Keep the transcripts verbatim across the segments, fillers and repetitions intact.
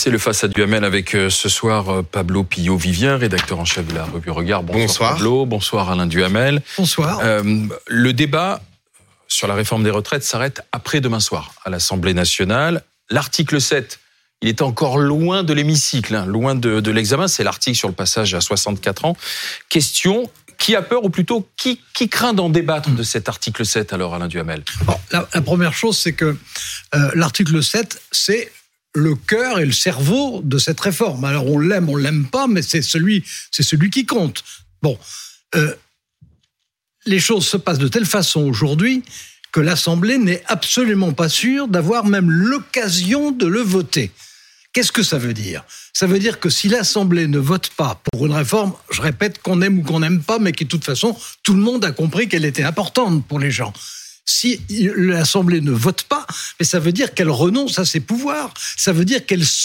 C'est le Face à Duhamel avec euh, ce soir euh, Pablo Pillot-Vivien, rédacteur en chef de la revue Regard. Bonsoir, bonsoir. Pablo, bonsoir Alain Duhamel. Bonsoir. Euh, le débat sur la réforme des retraites s'arrête après demain soir à l'Assemblée nationale. L'article sept, il est encore loin de l'hémicycle, hein, loin de, de l'examen. C'est l'article sur le passage à soixante-quatre ans. Question, qui a peur ou plutôt qui, qui craint d'en débattre de cet article sept alors, Alain Duhamel? Bon, la, la première chose, c'est que euh, l'article sept, c'est le cœur et le cerveau de cette réforme. Alors on l'aime, on l'aime pas, mais c'est celui, c'est celui qui compte. Bon, euh, les choses se passent de telle façon aujourd'hui que l'Assemblée n'est absolument pas sûre d'avoir même l'occasion de le voter. Qu'est-ce que ça veut dire ? Ça veut dire que si l'Assemblée ne vote pas pour une réforme, je répète, qu'on aime ou qu'on n'aime pas, mais qui de toute façon, tout le monde a compris qu'elle était importante pour les gens. Si l'Assemblée ne vote pas, mais ça veut dire qu'elle renonce à ses pouvoirs. Ça veut dire qu'elle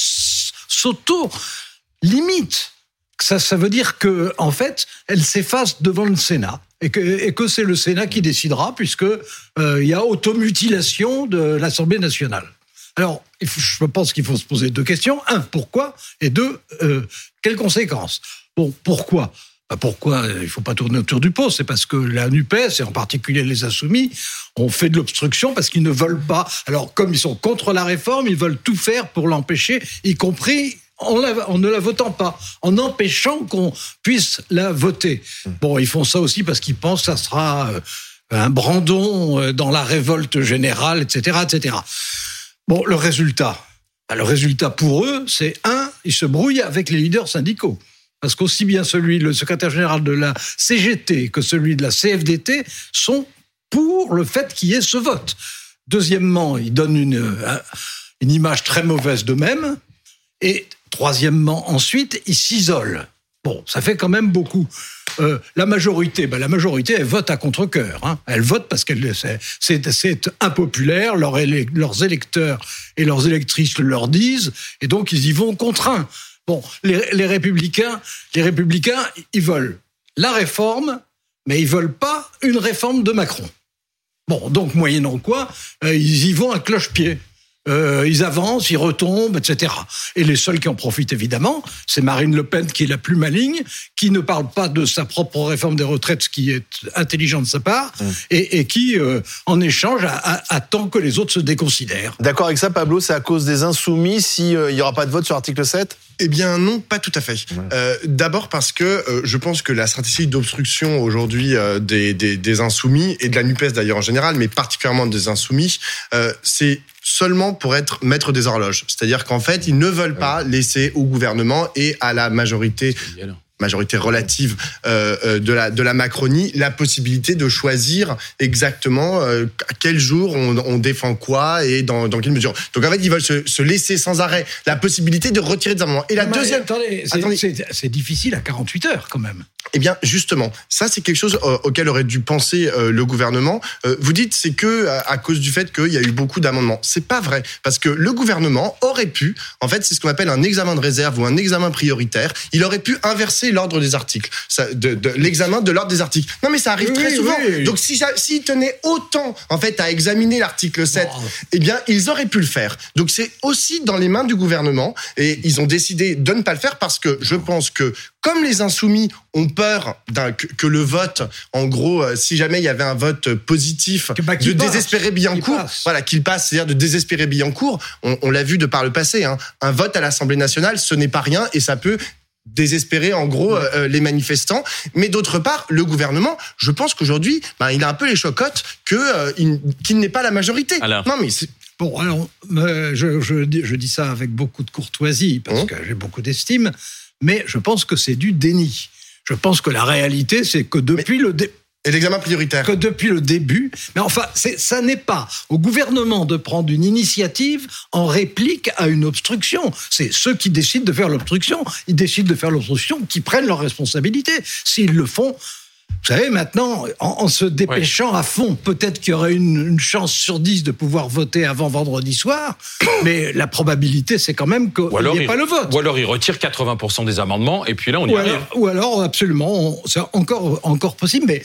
s'auto-limite. Ça, ça veut dire que, en fait, elle s'efface devant le Sénat. Et que, et que c'est le Sénat qui décidera, puisque euh, il y a automutilation de l'Assemblée nationale. Alors, je pense qu'il faut se poser deux questions. Un, pourquoi ? Et deux, euh, quelles conséquences ? Bon, pourquoi ? Ben pourquoi il ne faut pas tourner autour du pot ? C'est parce que la NUPES, et en particulier les Insoumis, ont fait de l'obstruction parce qu'ils ne veulent pas. Alors, comme ils sont contre la réforme, ils veulent tout faire pour l'empêcher, y compris en, la, en ne la votant pas, en empêchant qu'on puisse la voter. Bon, ils font ça aussi parce qu'ils pensent que ça sera un brandon dans la révolte générale, et cetera, et cetera. Bon, le résultat, le résultat pour eux, c'est un, ils se brouillent avec les leaders syndicaux. Parce qu'aussi bien celui, le secrétaire général de la C G T que celui de la C F D T sont pour le fait qu'il y ait ce vote. Deuxièmement, ils donnent une, une image très mauvaise d'eux-mêmes. Et troisièmement, ensuite, ils s'isolent. Bon, ça fait quand même beaucoup. Euh, la majorité, ben la majorité, elle vote à contre-cœur. Hein. Elle vote parce que c'est, c'est, c'est impopulaire, leurs, élec- leurs électeurs et leurs électrices le leur disent, et donc ils y vont contraints. Bon, les, les républicains, les républicains, ils veulent la réforme, mais ils veulent pas une réforme de Macron. Bon, donc moyennant quoi, euh, ils y vont à cloche-pied. Euh, ils avancent, ils retombent, et cetera. Et les seuls qui en profitent, évidemment, c'est Marine Le Pen qui est la plus maligne, qui ne parle pas de sa propre réforme des retraites, ce qui est intelligent de sa part, mmh. et, et qui, euh, en échange, a, a, attend que les autres se déconsidèrent. D'accord avec ça, Pablo, c'est à cause des Insoumis s'il euh, n'y aura pas de vote sur l'article sept ? Eh bien non, pas tout à fait. Ouais. Euh, d'abord parce que euh, je pense que la stratégie d'obstruction aujourd'hui euh, des, des, des Insoumis, et de la NUPES d'ailleurs en général, mais particulièrement des Insoumis, euh, c'est seulement pour être maître des horloges. C'est-à-dire qu'en fait, ils ne veulent pas laisser au gouvernement et à la majorité... majorité relative euh, de la de la Macronie, la possibilité de choisir exactement euh, à quel jour on, on défend quoi et dans dans quelle mesure. Donc en fait, ils veulent se, se laisser sans arrêt la possibilité de retirer des amendements. Et la non, deuxième, attendez, c'est, attendez. C'est, c'est difficile à quarante-huit heures quand même. Eh bien, justement, ça c'est quelque chose euh, auquel aurait dû penser euh, le gouvernement. Euh, vous dites c'est que à, à cause du fait qu'il y a eu beaucoup d'amendements. C'est pas vrai, parce que le gouvernement aurait pu, en fait, c'est ce qu'on appelle un examen de réserve ou un examen prioritaire. Il aurait pu inverser l'ordre des articles, ça, de, de l'examen de l'ordre des articles. Non, mais ça arrive oui, très souvent. Oui. Donc, si s'ils tenaient autant, en fait, à examiner l'article sept, bon. eh bien, ils auraient pu le faire. Donc, c'est aussi dans les mains du gouvernement, et ils ont décidé de ne pas le faire parce que je pense que comme les Insoumis ont peur d'un, que, que le vote, en gros, euh, si jamais il y avait un vote positif, bah, de passe, désespérer Billancourt, voilà, qu'il passe, c'est-à-dire de désespérer Billancourt, on, on l'a vu de par le passé, hein, un vote à l'Assemblée nationale, ce n'est pas rien et ça peut désespérer en gros ouais. euh, les manifestants. Mais d'autre part, le gouvernement, je pense qu'aujourd'hui, bah, il a un peu les chocottes que, euh, il, qu'il n'est pas la majorité. Alors. Non, mais c'est... Bon, alors, euh, je, je, je dis ça avec beaucoup de courtoisie, parce mmh. que j'ai beaucoup d'estime, mais je pense que c'est du déni. Je pense que la réalité, c'est que depuis mais... le... Dé... Et l'examen prioritaire. Que depuis le début, mais enfin, c'est, ça n'est pas au gouvernement de prendre une initiative en réplique à une obstruction. C'est ceux qui décident de faire l'obstruction. Ils décident de faire l'obstruction, qui prennent leurs responsabilités. S'ils le font, vous savez, maintenant, en, en se dépêchant oui. à fond, peut-être qu'il y aurait une, une chance sur dix de pouvoir voter avant vendredi soir, mais la probabilité, c'est quand même qu'il n'y ait pas le vote. Ou alors, il retire quatre-vingts pour cent des amendements, et puis là, on y ou arrive. Alors, ou alors, absolument, on, c'est encore, encore possible, mais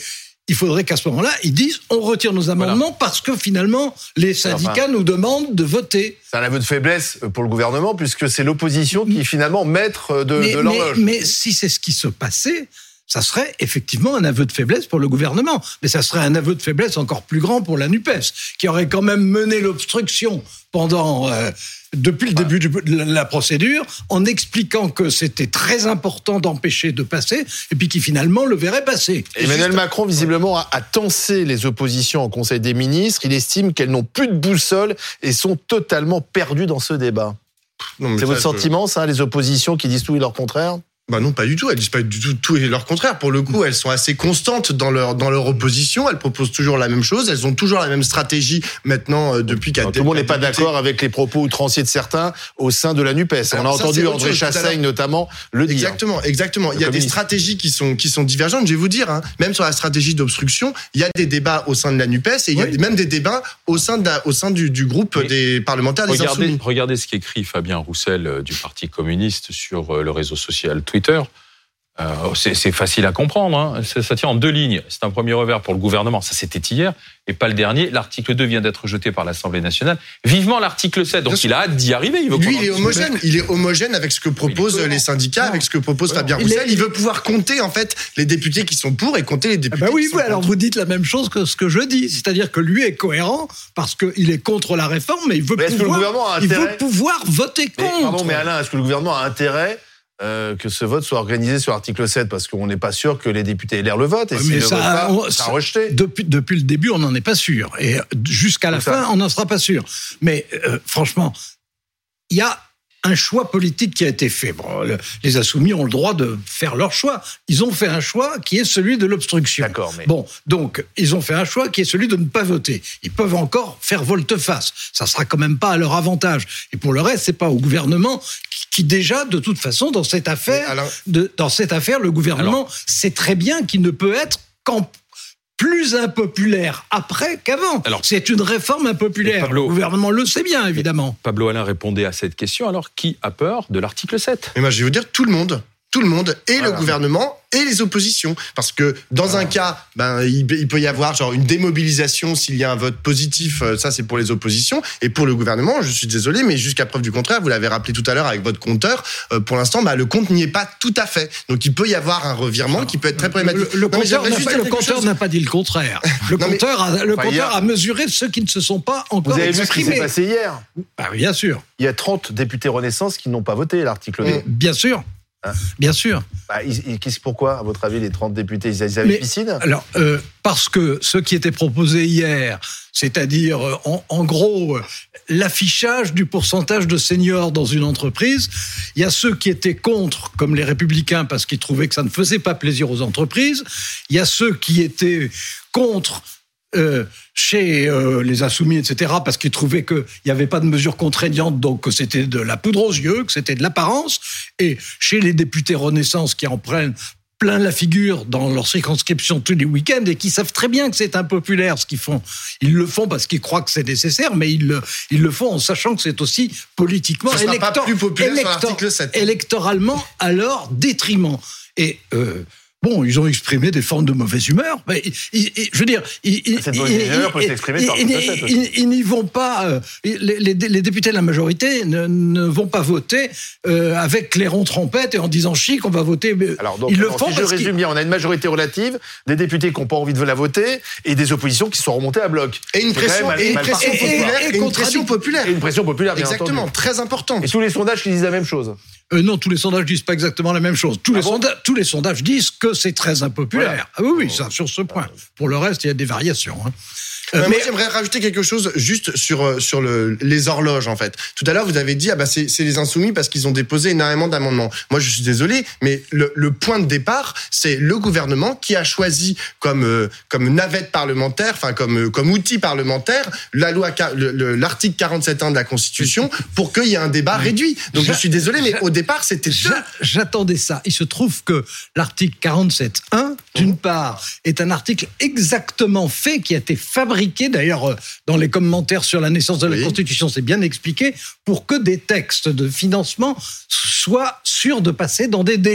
il faudrait qu'à ce moment-là, ils disent on retire nos amendements voilà. parce que finalement, les syndicats enfin, nous demandent de voter. C'est un aveu de faiblesse pour le gouvernement, puisque c'est l'opposition qui est finalement maître de, mais, de l'horloge. Mais, mais si c'est ce qui se passait, ça serait effectivement un aveu de faiblesse pour le gouvernement. Mais ça serait un aveu de faiblesse encore plus grand pour la NUPES, qui aurait quand même mené l'obstruction pendant... Euh, depuis le début de la procédure, en expliquant que c'était très important d'empêcher de passer, et puis qui finalement le verrait passer. Emmanuel Juste... Macron, visiblement, a, a tensé les oppositions au Conseil des ministres. Il estime qu'elles n'ont plus de boussole et sont totalement perdues dans ce débat. Non, c'est votre je... sentiment, ça, les oppositions qui disent tout et leur contraire ? Bah non, pas du tout. Elles disent pas du tout tout et leur contraire. Pour le coup, elles sont assez constantes dans leur dans leur opposition. Elles proposent toujours la même chose. Elles ont toujours la même stratégie maintenant euh, depuis qu'à. Tout le monde n'est pas d'accord avec les propos outranciers de certains au sein de la NUPES. Alors, On a ça, entendu André Chassaigne notamment le dire. Exactement, exactement. Il y a des stratégies qui sont qui sont divergentes. Je vais vous dire, hein, même sur la stratégie d'obstruction, il y a des débats au sein de la NUPES et il y a oui. même des débats au sein de la, au sein du, du groupe Mais des parlementaires des regardez, Insoumis. Regardez ce qu'écrit Fabien Roussel du Parti communiste sur le réseau social Twitter. Euh, c'est, c'est facile à comprendre, hein. ça, ça tient en deux lignes. C'est un premier revers pour le gouvernement, ça c'était hier, et pas le dernier. L'article deux vient d'être jeté par l'Assemblée nationale. Vivement l'article sept, donc il a hâte d'y arriver. Il veut Lui, il est homogène. Il est homogène avec ce que proposent les syndicats, non. avec ce que propose non. Fabien Roussel. Il, est... il veut pouvoir compter en fait les députés qui sont pour et compter les députés. Ah bah oui, qui sont oui. Alors vous dites la même chose que ce que je dis, c'est-à-dire que lui est cohérent parce qu'il est contre la réforme, mais il veut mais pouvoir, il veut pouvoir voter contre. Mais, pardon, mais Alain, est-ce que le gouvernement a intérêt Euh, que ce vote soit organisé sur l'article sept, parce qu'on n'est pas sûr que les députés L R le votent, et s'ils ne le votent pas, on sera rejeté. Depuis, depuis le début, on n'en est pas sûr. Et jusqu'à la fin, on n'en sera pas sûr. Mais euh, franchement, il y a un choix politique qui a été fait. Bon, le, les Insoumis ont le droit de faire leur choix. Ils ont fait un choix qui est celui de l'obstruction. D'accord, mais... Bon, donc, ils ont fait un choix qui est celui de ne pas voter. Ils peuvent encore faire volte-face. Ça sera quand même pas à leur avantage. Et pour le reste, c'est pas au gouvernement qui, qui déjà, de toute façon, dans cette affaire, alors... de, dans cette affaire, le gouvernement alors... sait très bien qu'il ne peut être qu'en plus impopulaire après qu'avant. Alors, c'est une réforme impopulaire. Pablo, le gouvernement le sait bien, évidemment. Pablo Alain répondait à cette question. Alors, qui a peur de l'article sept ? Mais moi, je vais vous dire, tout le monde. Tout le monde, et voilà. le gouvernement, et les oppositions. Parce que dans voilà. un cas, ben, il, il peut y avoir genre une démobilisation s'il y a un vote positif, ça c'est pour les oppositions. Et pour le gouvernement, je suis désolé, mais jusqu'à preuve du contraire, vous l'avez rappelé tout à l'heure avec votre compteur, euh, pour l'instant, bah, le compte n'y est pas tout à fait. Donc il peut y avoir un revirement alors, qui peut être très problématique. Le, le, le non, compteur, n'a pas, le compteur n'a pas dit le contraire. Le non, compteur, a, le compteur hier, a mesuré ceux qui ne se sont pas encore exprimés. Vous avez vu ce qui s'est passé hier ? Bah, bien sûr. Il y a trente députés Renaissance qui n'ont pas voté l'article deux. Bien sûr. Bien sûr. Bah, ils, ils, pourquoi, à votre avis, les trente députés, ils avaient Mais, piscine ? Alors, euh, parce que ce qui était proposé hier, c'est-à-dire, en, en gros, l'affichage du pourcentage de seniors dans une entreprise, il y a ceux qui étaient contre, comme les Républicains, parce qu'ils trouvaient que ça ne faisait pas plaisir aux entreprises. Il y a ceux qui étaient contre... Euh, chez euh, les Insoumis, et cetera, parce qu'ils trouvaient qu'il n'y avait pas de mesures contraignantes, donc que c'était de la poudre aux yeux, que c'était de l'apparence. Et chez les députés Renaissance qui en prennent plein la figure dans leur circonscription tous les week-ends et qui savent très bien que c'est impopulaire ce qu'ils font. Ils le font parce qu'ils croient que c'est nécessaire, mais ils le, ils le font en sachant que c'est aussi politiquement ça élector- pas plus populaire élector- sur l'article sept. Électoralement à leur détriment. Et... Euh, Bon, ils ont exprimé des formes de mauvaise humeur. Mais ils, ils, je veux dire, ils, cette mauvaise humeur peut s'exprimer par ils, ils, ils, ils n'y vont pas. Euh, les, les, les députés de la majorité ne, ne vont pas voter euh, avec clairon trompette et en disant chic, on va voter. Alors donc, ils alors, le font si je résume bien, on a une majorité relative, des députés qui n'ont pas envie de la voter et des oppositions qui sont remontées à bloc. Et une pression, mal, et une pression et, populaire, et, et, et une pression populaire, et une pression populaire, bien exactement, entendu. Très importante. Et tous les sondages qui disent la même chose. Euh, non, tous les sondages disent pas exactement la même chose. Tous, ah les, bon sondages, tous les sondages disent que c'est très impopulaire. Voilà. Ah oui, oui, ça, sur ce point. Pour le reste, il y a des variations. Hein. Euh, mais moi, j'aimerais rajouter quelque chose juste sur sur le, les horloges en fait. Tout à l'heure, vous avez dit ah bah c'est, c'est les Insoumis parce qu'ils ont déposé énormément d'amendements. Moi, je suis désolé, mais le, le point de départ, c'est le gouvernement qui a choisi comme euh, comme navette parlementaire, enfin comme euh, comme outil parlementaire, la loi le, le, l'article quarante-sept un de la Constitution pour qu'il y ait un débat réduit. Donc, je, je suis désolé, mais au départ, c'était j'a, j'attendais ça. Il se trouve que l'article quarante-sept un, d'une part, est un article exactement fait qui a été fabriqué. D'ailleurs, dans les commentaires sur la naissance de la oui. Constitution, c'est bien expliqué, pour que des textes de financement soient sûrs de passer dans des délais.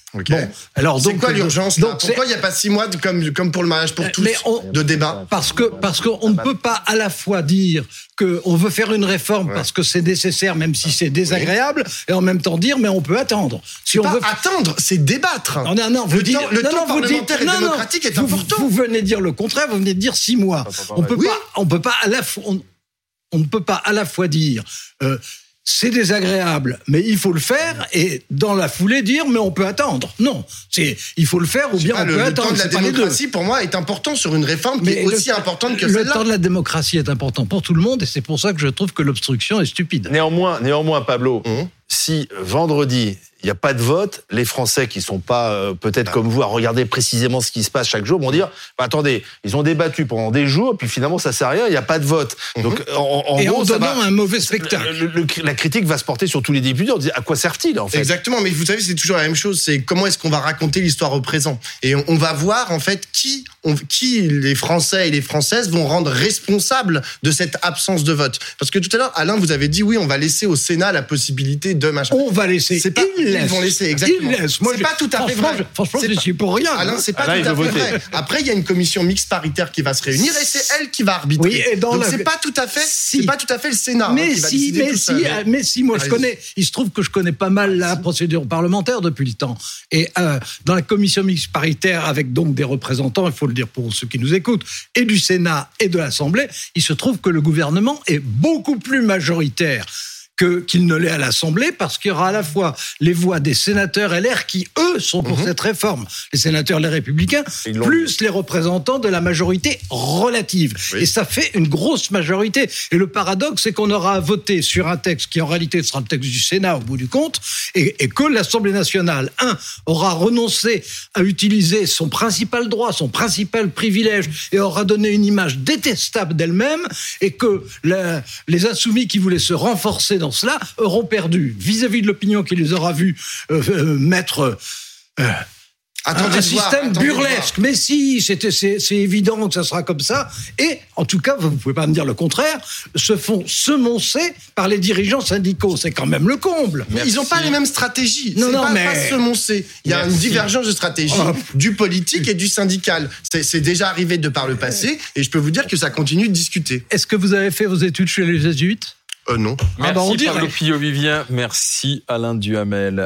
Ok. Bon, alors c'est donc quoi l'urgence là donc Pourquoi il n'y a pas six mois de, comme, comme pour le mariage pour tous mais on, de débat Parce que parce qu'on ne peut pas à la fois dire qu'on veut faire une réforme ouais. parce que c'est nécessaire, même si c'est désagréable, oui. et en même temps dire mais on peut attendre. Si c'est on pas veut attendre, c'est débattre. Non, non, non, vous le dites, temps, le non, temps non, parlementaire dites, et non, démocratique non, est important. Vous, vous venez dire le contraire. Vous venez de dire six mois. On peut oui. pas, on peut pas à la fois, on, on ne peut pas à la fois dire. Euh, c'est désagréable, mais il faut le faire, et dans la foulée dire, mais on peut attendre. Non, c'est, il faut le faire, ou bien pas, on le, peut le attendre. Le temps de la démocratie, pour moi, est important sur une réforme qui mais est aussi le, importante que celle-là. Le temps de la démocratie est important pour tout le monde, et c'est pour ça que je trouve que l'obstruction est stupide. Néanmoins, néanmoins Pablo, mmh. si vendredi, il n'y a pas de vote, les Français qui ne sont pas euh, peut-être ah. comme vous à regarder précisément ce qui se passe chaque jour vont dire bah, attendez, ils ont débattu pendant des jours, puis finalement ça ne sert à rien, il n'y a pas de vote. Mm-hmm. Donc, en, en Et gros, en ça donnant va, un mauvais spectacle. Le, le, le, la critique va se porter sur tous les députés. On dit à quoi sert-il en fait ? Exactement, mais vous savez, c'est toujours la même chose. C'est comment est-ce qu'on va raconter l'histoire au présent ? Et on, on va voir en fait qui, on, qui les Français et les Françaises vont rendre responsables de cette absence de vote. Parce que tout à l'heure, Alain, vous avez dit oui, on va laisser au Sénat la possibilité de machin. On va laisser. C'est pas, ils, ils vont laisser, exactement. Ils laissent. Moi, c'est pas tout à fait vrai. Franchement, je suis pour rien. Alain, c'est pas Alain, tout à fait voter. vrai. Après, il y a une commission mixte paritaire qui va se réunir et c'est elle qui va arbitrer. Oui, et dans Donc la... c'est pas tout à fait, si. c'est pas tout à fait le Sénat mais hein, qui va si, décider mais tout si, ça. mais si, moi je Allez-y. connais. Il se trouve que je connais pas mal la procédure parlementaire depuis le temps. Et euh, dans la commission mixte paritaire, avec donc des représentants, il faut le dire pour ceux qui nous écoutent, et du Sénat et de l'Assemblée, il se trouve que le gouvernement est beaucoup plus majoritaire que, qu'il ne l'est à l'Assemblée, parce qu'il y aura à la fois les voix des sénateurs L R qui, eux, sont pour mmh. cette réforme, les sénateurs Les Républicains, plus les représentants de la majorité relative. Oui. Et ça fait une grosse majorité. Et le paradoxe, c'est qu'on aura à voter sur un texte qui, en réalité, sera le texte du Sénat au bout du compte, et, et que l'Assemblée nationale, un, aura renoncé à utiliser son principal droit, son principal privilège, et aura donné une image détestable d'elle-même, et que la, les insoumis qui voulaient se renforcer dans cela auront perdu vis-à-vis de l'opinion qui les aura vus euh, euh, mettre euh, attendez un de voir, système attendez burlesque. Mais si, c'était, c'est, c'est évident que ça sera comme ça. Et en tout cas, vous ne pouvez pas me dire le contraire, se font semoncer par les dirigeants syndicaux. C'est quand même le comble. Merci. Ils n'ont pas les mêmes stratégies. Non, c'est non, pas, mais... pas semoncer. Il y a Merci. une divergence de stratégie oh. du politique et du syndical. C'est, c'est déjà arrivé de par le passé et je peux vous dire que ça continue de discuter. Est-ce que vous avez fait vos études chez les jésuites ? Euh, non. Merci ah bah on Pablo Pio-Vivien, merci Alain Duhamel.